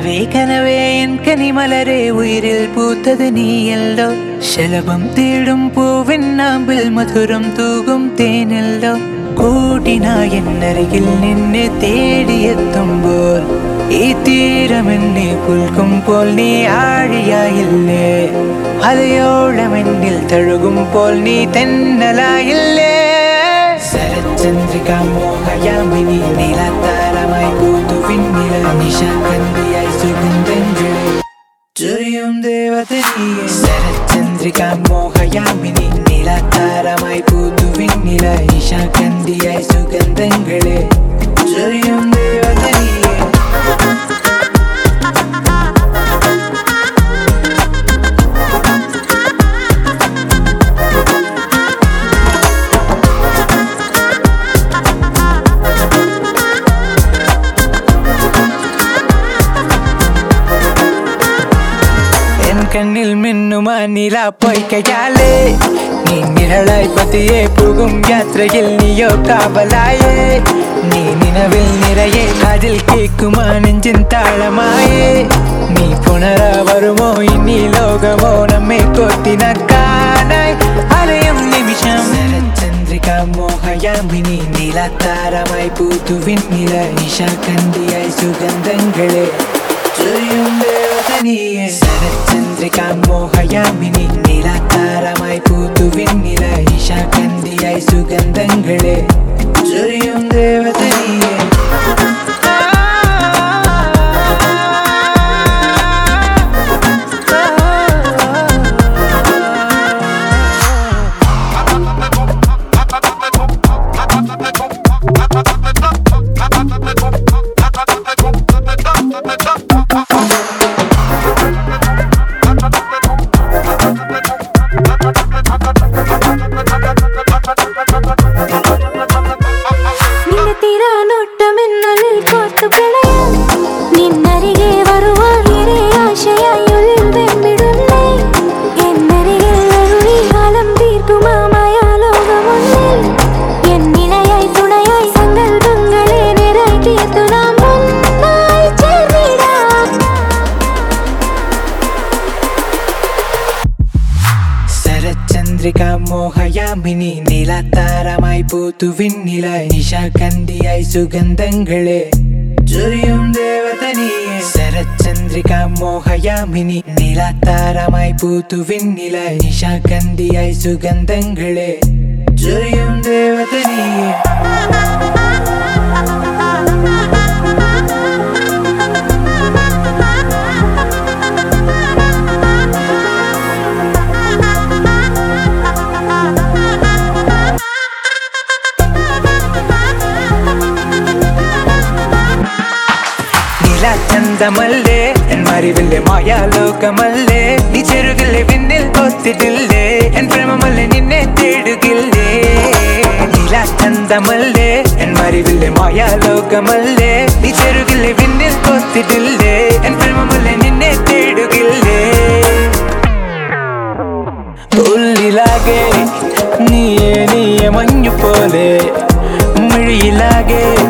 കനവേ കനവേ N കനിമലരെ ഉയിരിൽ പൂത്തത് നീയല്ലോ ശലഭം തേടും പൂവിനാമ്പിൽ മധുരം തൂകും തേനല്ലോ കൂട്ടിനായി എന്നരികിൽ നിന്നെ തേടിയെത്തുമ്പോൾ ഈ തീരമെന്നെ പുൽക്കുമ്പോൾ നീ ആഴിയായില്ലേ അലയോളമെന്നിൽ തഴുകുമ്പോൾ നീ തെന്നലായില്ലേ ശരചന്ദ്രിക മോഹയാമിനി നീലാത്താരമായി പൂത്തുവിന്നില നിശാകന്തിയായി സുഗന്ധങ്ങളെ ചൊരിയും ദേവതനിയെ ശരചന്ദ്രിക മോഹയാമിനി നീലാത്താരമായി പൂത്തുവിന്നില നിശാകന്തിയായി സുഗന്ധങ്ങളെ ചൊരിയും ദേവതനിയെ കണ്ണിൽ മിന്നുമാ നിലാപ്പൊയ്ക്കയാലേ നീ നിഴലായി പതിയെ പോകും യാത്രയിൽ നീയോ കാവലായേ നീ നിലവിൽ നിറയെ കാതിൽ കേക്കുമാ നെഞ്ചിൻ താളമായേ നീ പുണര വരുമോ ഇനി ലോകമോ നമ്മെ കോത്തിനക്കാനായി അലയും നിമിഷം ശരചന്ദ്രിക മോഹയാമിനി നീലാത്താരമായി പൂത്തുവിന്നില നിശാകന്തിയായി സുഗന്ധങ്ങളെ ചൊരിയും ദേവതനിയെ ശരചന്ദ്രിക മോഹയാമിനി നീലാത്താരമായി പൂത്തുവിന്നില നിശാകന്തിയായി സുഗന്ധങ്ങളെ ചൊരിയും ദേവതനിയെ ശരചന്ദ്രിക മോഹയാമിനി നീലാത്താരമായി പൂത്തുവിന്നില നിശാകന്തിയായി സുഗന്ധങ്ങളെ ചൊരിയും ദേവതനിയെ ശരചന്ദ്രിക മോഹയാമിനി നീലാത്താരമായി പൂത്തുവിന്നില നിശാകന്തിയായി സുഗന്ധങ്ങളെ ചൊരിയും ദേവതനിയെ ചന്തമല്ലേ എൻ മറിവിലെ മായാലോകമല്ലേ നീ ചെറുകില്ലേ പിന്നിൽ ഒത്തിട്ടില്ലേ എൻ പ്രേമമല്ലേ നിന്നെ തേടുകില്ലേ നീലാചന്തമല്ലേ എൻ മറിവിലെ മായാലോകമല്ലേ നീ ചെറുകില്ലേ പിന്നിൽ ഒത്തിട്ടില്ലേ എൻ പ്രേമമല്ലേ നിന്നെ തേടുകില്ലേ ഉള്ളിലാകെ നീയെ മഞ്ഞു പോലെ മിഴിയിലാകെ